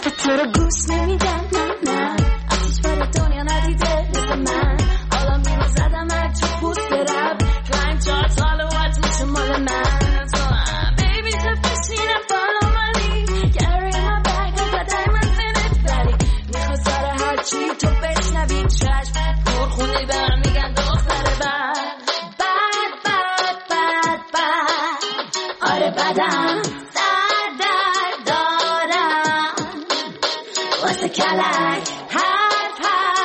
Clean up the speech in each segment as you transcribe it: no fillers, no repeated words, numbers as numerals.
حرف تو رو گوش نمیدم من آتیش برای دنیا ندیده مثل من حالا میرو زدم تو پوست رب کلایم چارت حالا وقت میشه مال من تو هم بیبی تو بشینم follow my lead carry my bag I got diamonds in it ولی میخوا سر هرچی تو بشنوی چشم پرخونی برم میگن دختر بد آره بدم سر دارم واسه کلک حرف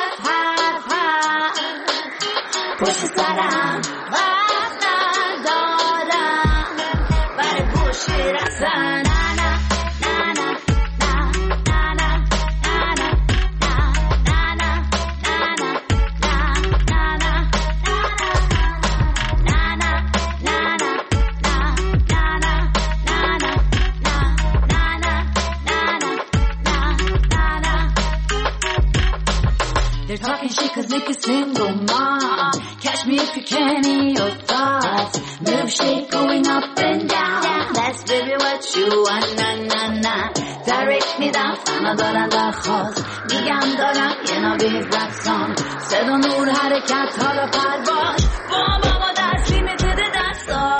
پشت سرم وقت ندارم برای گوشی رفتن They're talking shit cause Nick is single mom Catch me if you can in your thoughts Milkshake going up and down That's baby what you want na Direct me down فنا دارن درخواست میگم دارم یه نوی rap song صدا نور حرکت حالا پرواز بابا دست لیمیتد دستا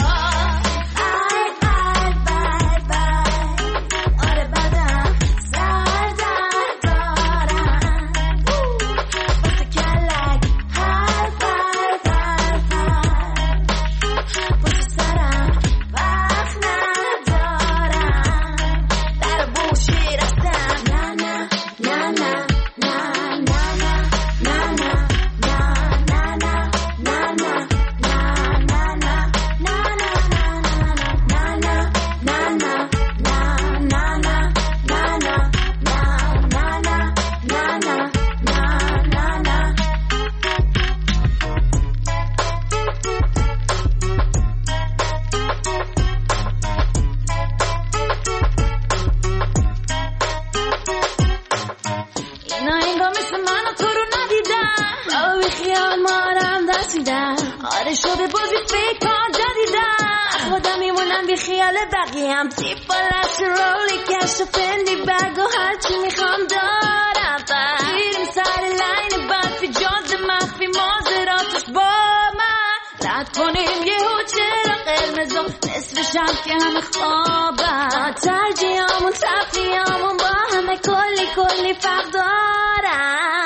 آره شده بازی فکر جدیدم خودم میمونم بی خیال بقیه‌ام تیپا لست رولی کشت و فندی بگ و هرچی میخوام دارم گیریم سر لاین بد فی جاز مخفی مازراتش با من رد کنیم یه چرا قرمزم نصف شب که همه خوابم ترجیحامون تفریحامون با همه کلی فرق دارم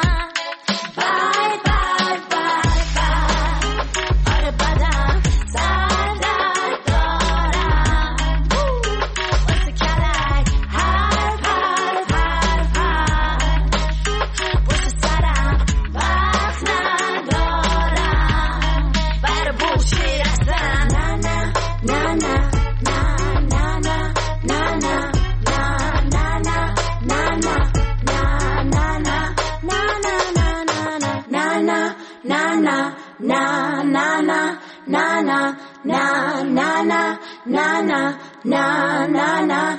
na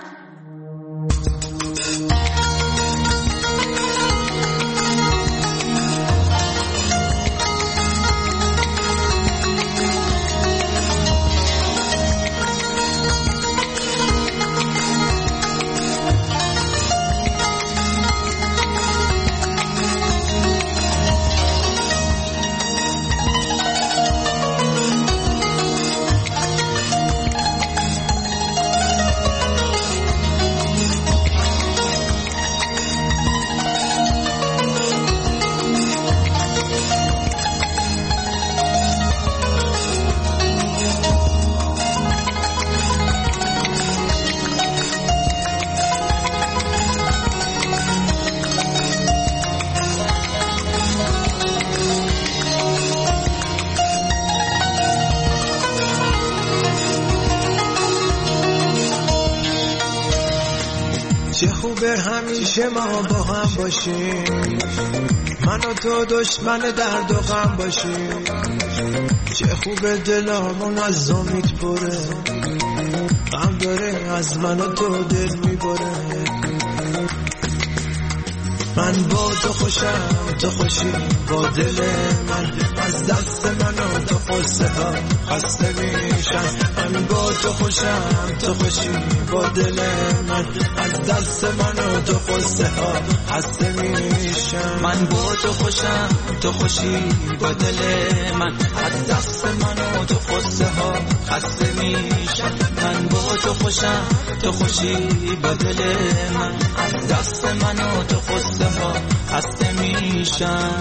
چه خوبه همیشه ما با هم باشیم من و تو دشمن درد و غم باشیم چه خوبه دلامون از امید پره غم داره از من و تو دل میبره من با تو خوشم، تو خوشی با دل من، از دست من و تو قصه ها خسته میشم. من با تو خوشم، تو خوشی با دل من، از دست من و تو قصه ها خسته میشم. من با تو خوشم، تو خوشی با دل من، از دست من و تو قصه ها خسته میشم. من با تو خوشم، تو خوشی با دل من، از دست من و تو قصه ها خسته میشم.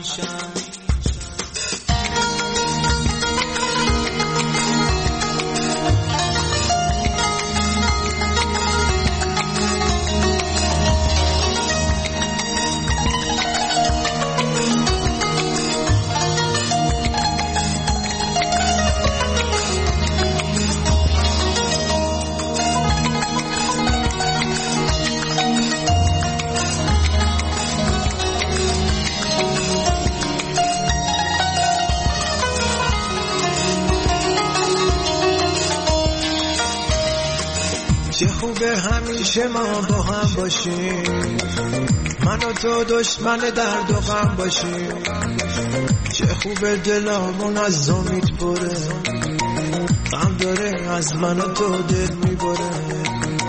چه خوبه همیشه ما با هم باشیم، من و تو دشمن درد و غم باشیم. چه خوبه دلامون از امید پره، غم داره از من و تو دل میبره.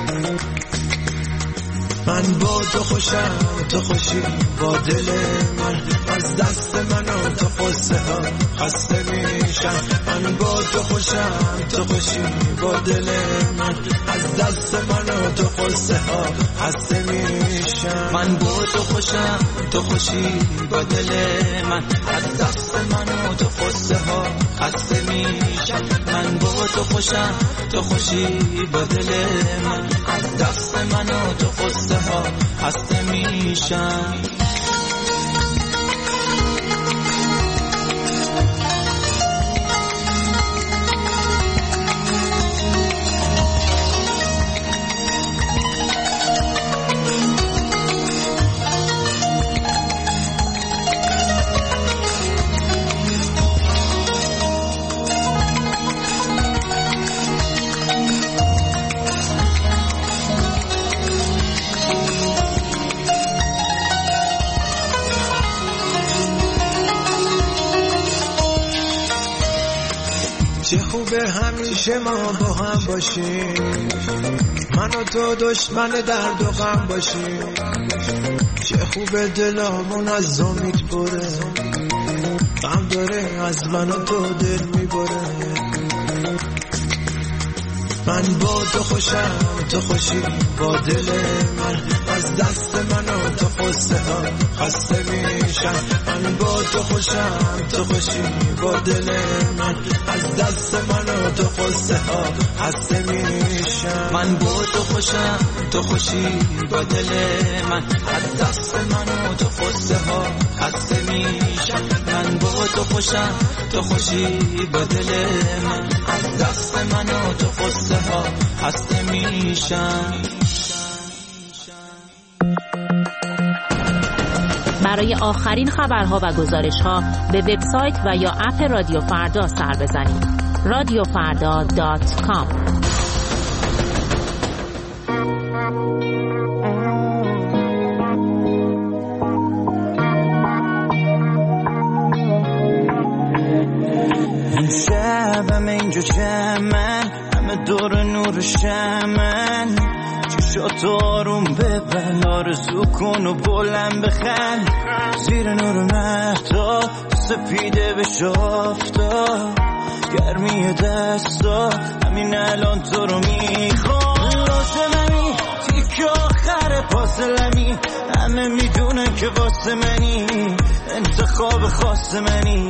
من با تو خوشم، تو خوشی با دل من، از دست من و تو قصه ها خسته میشم. من با تو خوشم، تو خوشی با دل من، از دست من و تو قصه ها خسته میشم. من با تو خوشم، تو خوشی با دل من، از دست من و تو قصه ها خسته میشم. من با تو خوشم، تو خوشی با دل من، از دست من و تو قصه ها خسته میشم. چه خوبه همیشه ما با هم باشیم، من و تو دشمن درد و غم باشیم. چه خوبه دلامون از امید پره، غم داره از من و تو دل میبره. من با تو خوشم، تو خوشی با دل من، از دست من و تو قصه ها خسته میشم. من با تو خوشم، تو خوشی با دل من، از دست من و تو قصه ها خسته میشم. من با تو خوشم، تو خوشی با دل من، از دست من و تو قصه ها خسته میشم. من با تو خوشم، تو خوشی با دل من، از دست من و تو قصه ها خسته میشم. برای آخرین خبرها و گزارش‌ها به وبسایت و یا اپ رادیو فردا سر بزنید. radiofarda.com. امشب اینجا جمعن، همه دور نور شمن، چشاتو آروم ببن، آرزو کن و بلند بخند، زیر نور مهتاب سپیده بشه آفتاب، گرمی دستا همین الان تو رو میخوام. لازممی تیک آخر پاسلمی، همه میدونن که واسه منی، انتخاب خاص منی.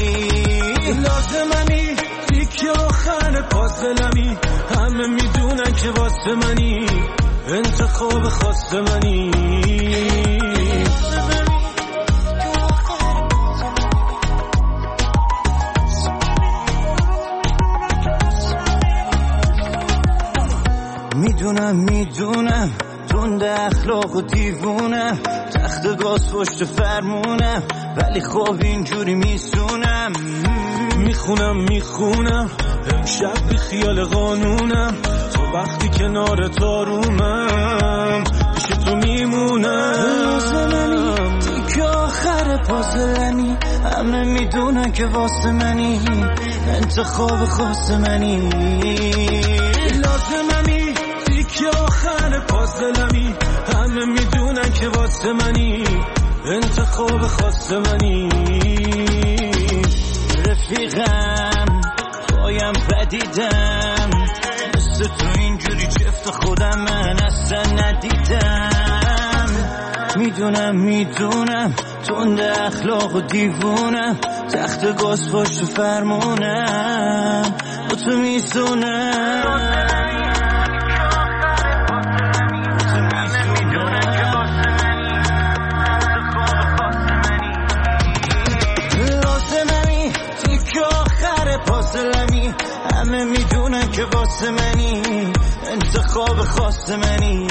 لازممی تیک آخر پاسلمی، همه میدونن که واسه منی، انتخاب خاص منی. میدونم تند اخلاق و دیوونم، تخت گاز پشت فرمونم، ولی خب اینجوری میسونم. میخونم امشب بی خیال قانونم، تو وقتی کنار تارومم پیش تو میمونم. همه میدونن که واسه منی انتخاب خاص منی لازممی تیک آخر پازلمی همه میدونن که واسه منی انتخاب خاص منی رفیقم پایم بدیدم مثل تو اینجوری چفت خودم من اصلا ندیدم میدونم تنده اخلاق و دیوونم تخت گاز پشت فرمونم با تو میزونم لازممی تیک آخر پازلمی همه میدونن که واسه منی انتخاب خاص منی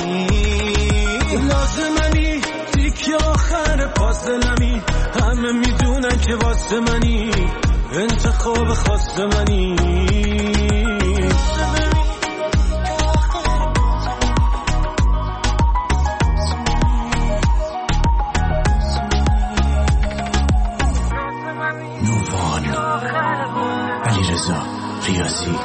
لازممی تیک آخر پازلمی همه میدونن که واسه منی انتخاب خاص منی نووان علیرضا ریاضی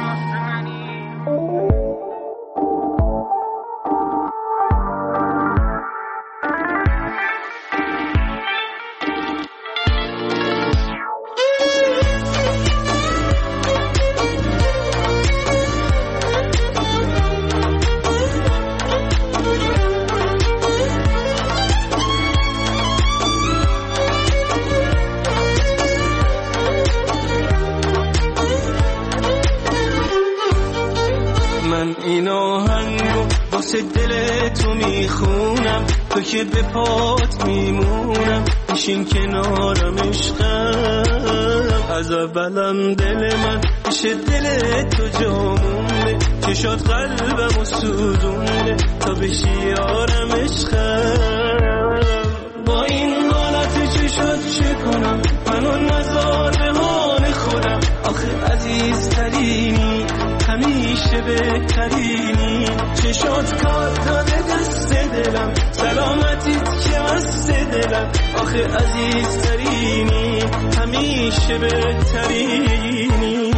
این آهنگو واسه دل تو میخونم تو که به پات میمونم بشین کنارم عشقم از اولم دل من بشه دل تو جامونه چشات قلبم و سوزونه تا بشی یارم عشقم با این حالت چشات چه کنم منو نزار به حال خودم آخه عزیزترینی همیشه بهترینی چشات کار داده دست دلم سلامتیت که مست دلم آخه عزیزترینی همیشه بهترینی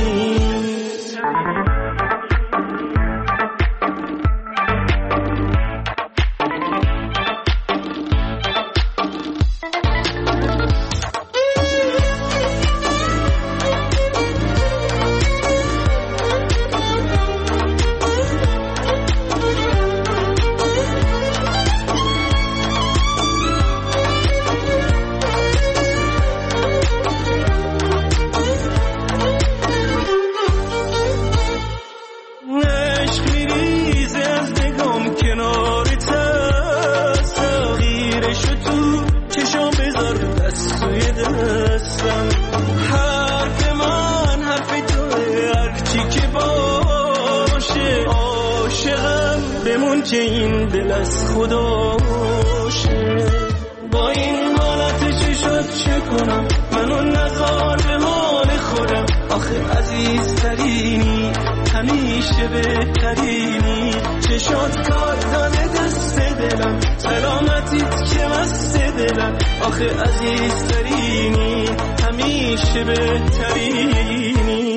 که این دل از خداشه با این حالت چشات چه کنم منو نزار به حال خودم آخه عزیزترینی همیشه بهترینی چشات کار داده دست دلم سلامتیت که مست دلم آخه عزیزترینی همیشه بهترینی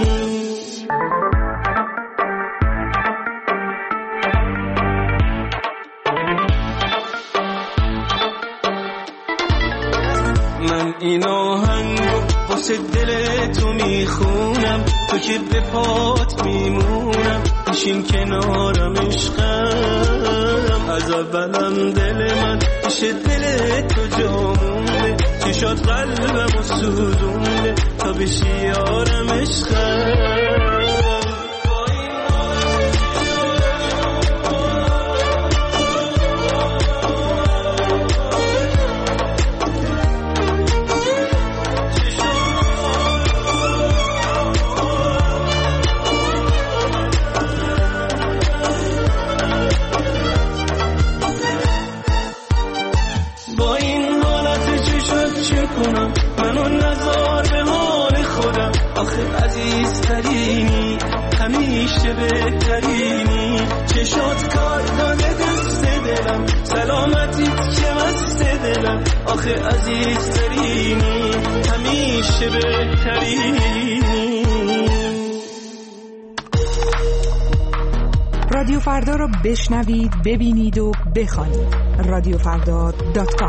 من این آهنگو واسه دل تو میخونم تو که به پات میمونم بشین کنارم عشقم از اولم دل من بشه دل تو جامونه چشات قلبم و سوزونه تا بشی یارم عشقم منو نزار به حال خودم آخه عزیزترینی همیشه بهترینی چشات کار داده دست دلم سلامتیت که مست دلم دلم آخه عزیزترینی همیشه بهترینی. رادیو فردا را بشنوید، ببینید و بخوانید. radiofrda.com.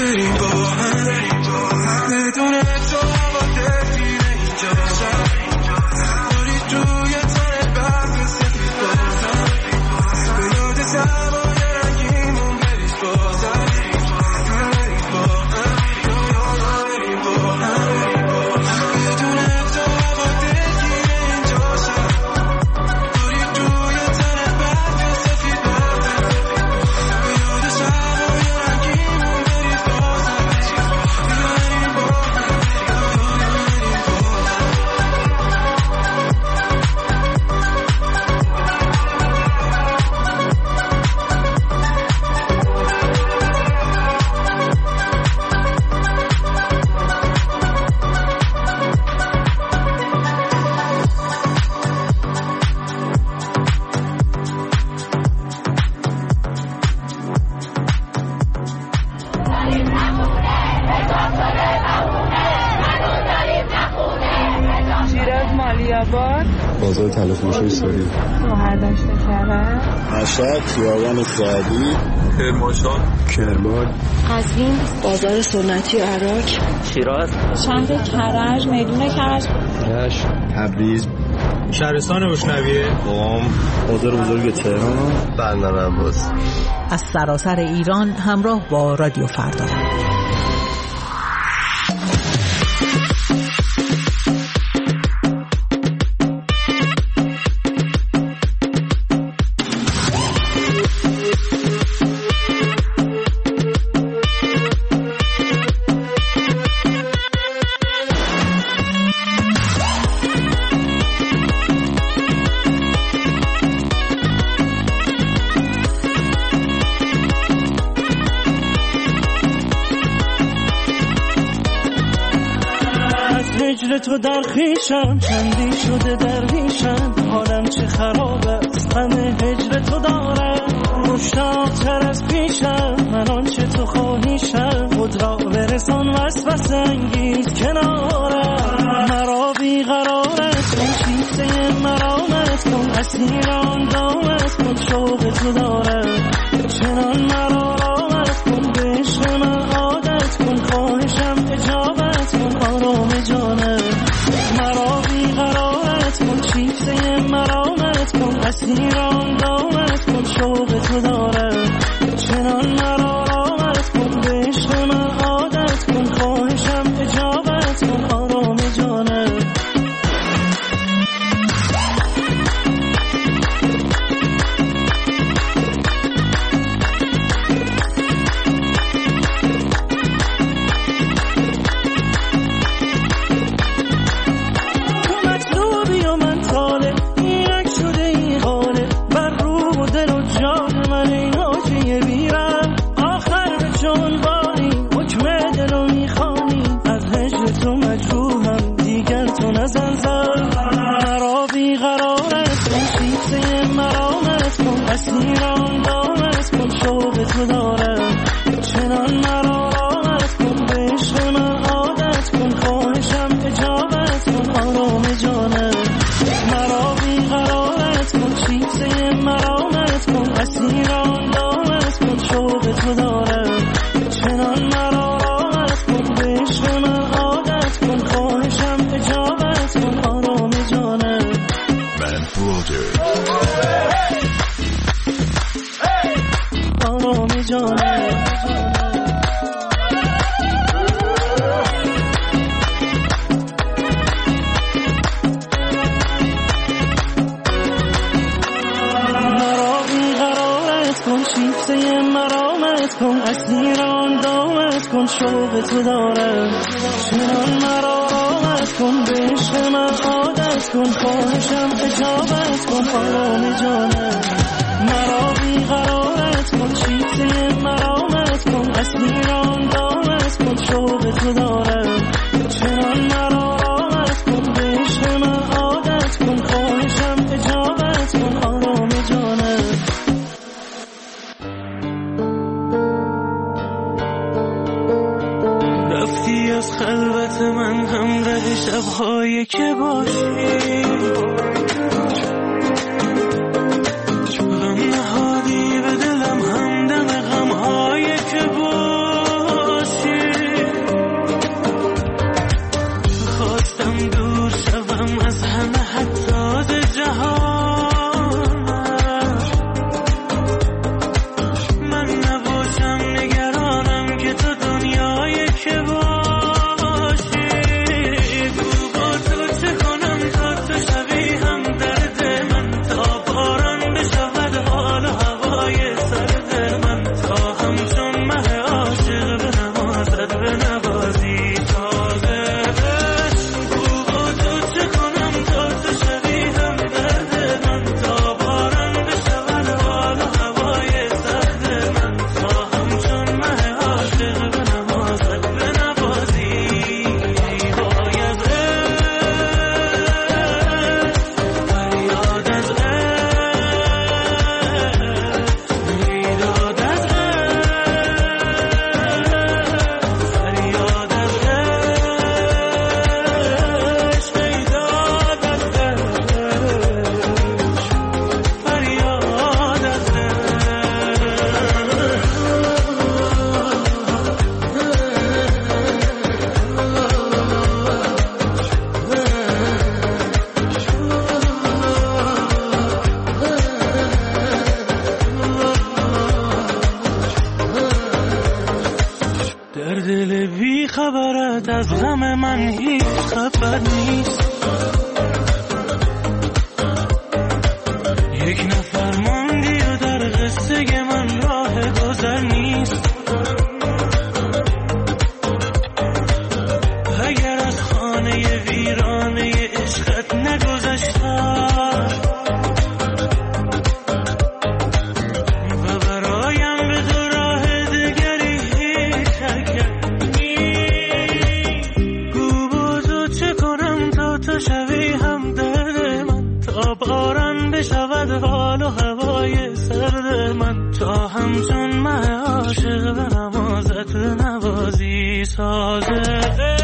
بریم با هم بدون تو هوا دلگیره اینجا شد داری توی تن برف سفید بازم به یاد سوای رنگیمون بریز بازم بریم با هم بریم با هم بدون تو هوا دلگیره اینجا شد داری توی تن برف سفید بازم به یاد سوای رنگیمون بریز بازم بریم با شیراز مالیاباد بازار تلافروشی سوری مهردشت کرد مشهد خیابان سعدی کرمانشاه کرمان قزوین بازار سنتی عراق شیراز شهر کرج میدون کرج رشت تبریز شهرستان روشنویه قم بازار بزرگ تهران بندر عباس. از سراسر ایران همراه با رادیو فردا. هجر تو در خیشم چندی شده درویشم حالم چه خراب است غم هجر تو دارم مشتاق‌تر از پیشم من آنچه تو خواهیشم خود را برسان وسوسه انگیز کنارم مرا بیقرارت کن شیفته مرامت کن اسیر آن دامت کن شوق تو دارم چنان مرا رامت کن به عشق من عادت کن خواهشم اجابت کن آرام جانم مرا بیقرارت کن شیفته مرامت کن اسیر آن دامت کن شوق تو دارم چنان مرا رامت کن به عشق من عادت کن خواهشم اجابت کن آرام جانم اسیران دامت کن شوق تو دارم چنان مرا رامت کن به عشق من عادت کن خواهشم اجابت کن آرام جانم مرا بیقرارت کن شیفته مرامت کن اسیران دامت کن شوق تو دارم چنان مرا رامت کن به عشق من عادت کن خواهشم اجابت کن آرام جانم من بودر آرام جانم مرا بیقرارت کن شیفته مرامت کن اسیران دامت کن شوق تو دارم چنان مرا رامت کن به عشق من عادت کن خواهشم اجابت کن آرام جانم مرا بیقرارت کن شیفته مرامت کن اسیران دامت کن شوق تو دارم چنان مرا رامت کن به عشق من عادت کن خواهشم اجابت کن آرام جانم رفتی از خلوت من همراه شب‌های که باشی غم نهادی به دلم همدم غم‌های که باشی در دل بی خبرت از غم من هیچ خبر نیست. یک نفر ماندی و در قصه من راه گذر نیست. اگر از خانه ویرانه عشقت نگذشتم و برایم به تو راه دگری شکر نیست. گو بازو چه کنم تا تو شوی همدرد من، تا باران بشود حال و هوای سرد من، تا همچون مه عاشق به نمازت نوازی سازه